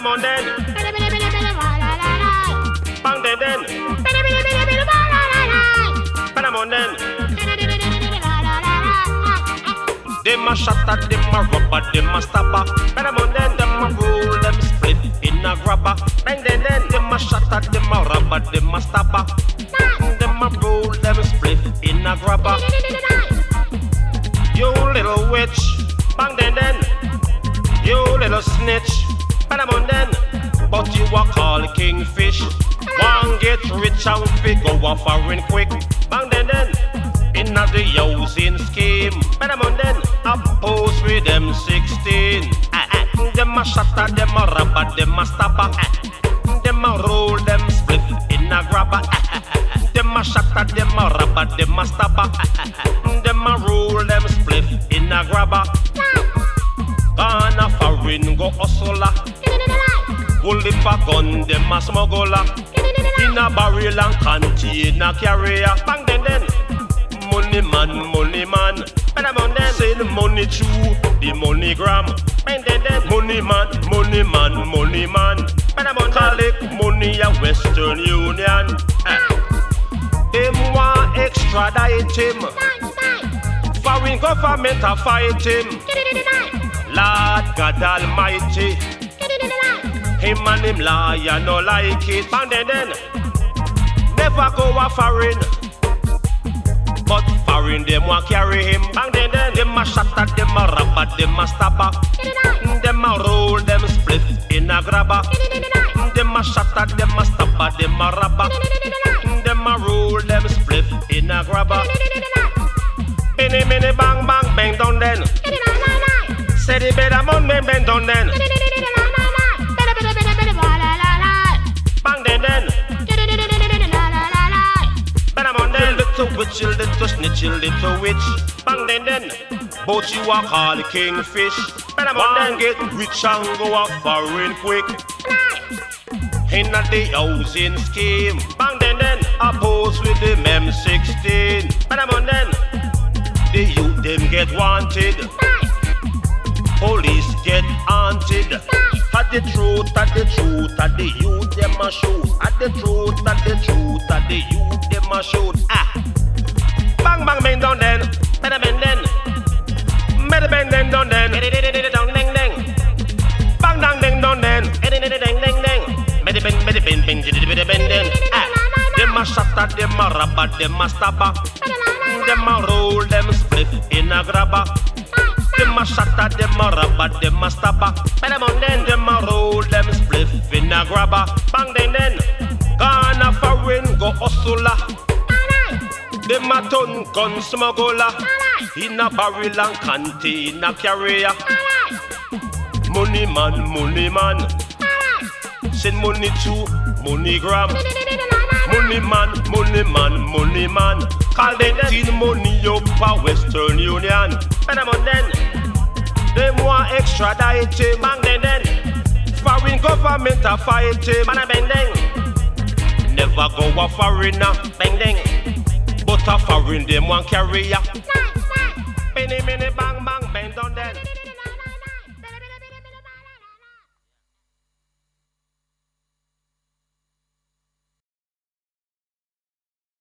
on then. Bang then then. Bang on then. Dem a shot at dem a rubber, dem a stabber. Bang on then, dem a roll, dem split in a grabber. Bang then then, dem a shot at dem a rubber, dem a stabber. Dem a roll, dem split in a grabber. You little witch, bang then then. You little snitch, bang on then. But you a call kingfish. One get rich and fi go a foreign quick. Bang then then. Inna the housing scheme, bang on then. Oppose with them 16. Dem a shatter, dem a rubber, dem a stabber. Dem a roll, dem split in a grabber. Dem a shatter, dem a rubber, dem a stabber. Dem a roll, dem split in a grabber. Gone a foreign go hustler. Pull if a gun, dem a smuggler. In a barrel and container carrier. Bang then then. Money man. Bang on then. Say the money through the money gram. Bang then then. Money man. Bang on collect money a Western Union. Them want extradite him. Foreign government a fight him. Lord God Almighty. Him and him liar no like it. Bang then. Never go a foreign. But foreign them want carry him. Bang then. Them a shot at them a rubber, them a stabber. Them a roll, them split in a grabber. Them a shot at them a stabber, them a rubber. Them a roll, them split in a grabber. Mini bang bang down then. Say the better man bang down then. Bang then. Little witch, little snitch, little witch. Bang then. Both you are called kingfish. One get rich and go a foreign quick. Inna the housing scheme. Bang then. Oppose with the M16. Bang then. The youth them get wanted. Police get haunted. At the truth, at the youth them a shoot. At the truth, at the youth them a shoot. Bang bang down then. Better bang then. Better bang then down then. Down ding ding. Bang dang ding down then. Ding ding ding. Better bang then. Them a shot at them a rubber, them a stabber. Them a roll, them split in a grabber. Them a shot at them a rubber, them a stabber. Better on then, them a roll, them split in a grabber. Bang then. Gone a foreign go hustler. Them a ton gun smuggler. In a barrel and container carrier. Money man. Send money to money gram. Money man. Call them teen money up a Western Union. Better on then. Them want extradite him. Bang then. Foreign government a fight him. Bang then. Never go a foreigner. Bang then. But a foreign them want carrier. Mini bang bang.